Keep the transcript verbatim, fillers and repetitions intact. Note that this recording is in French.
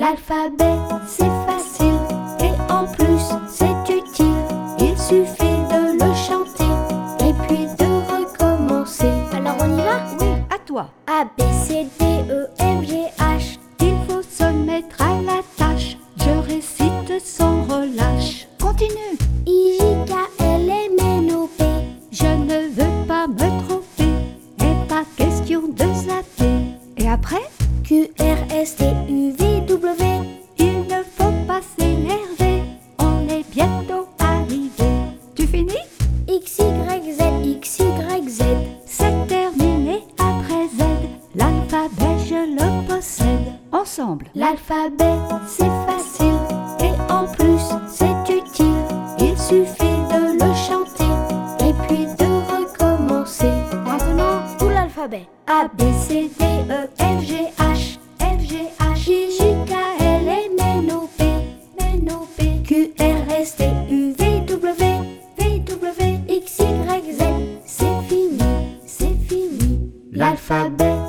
L'alphabet, c'est facile et en plus c'est utile. Il suffit de le chanter et puis de recommencer. Alors on y va? Oui, à toi. A, B, C, D, E, F, G, H. Il faut se mettre à la tâche. Je récite sans relâche. Continue. I, J, K, L, M, N, O, P. Je ne veux pas me tromper et pas question de zapper. Et après, Q, R, S, T, U, V, W. il ne faut pas s'énerver. On est bientôt arrivé. Tu finis? X, Y, Z, X, Y, Z. C'est terminé après Z. L'alphabet, je le possède. Ensemble. L'alphabet, c'est facile et en plus c'est utile. Il suffit de le chanter et puis de recommencer. Maintenant, tout l'alphabet. A, B, C, D, E, F, G, H. F, G, H, I, J, K, L, M, N, O, P. N, O, P. Q, R, S, T, U, V, W. V, W. X, Y, Z. C'est fini, c'est fini. L'alphabet,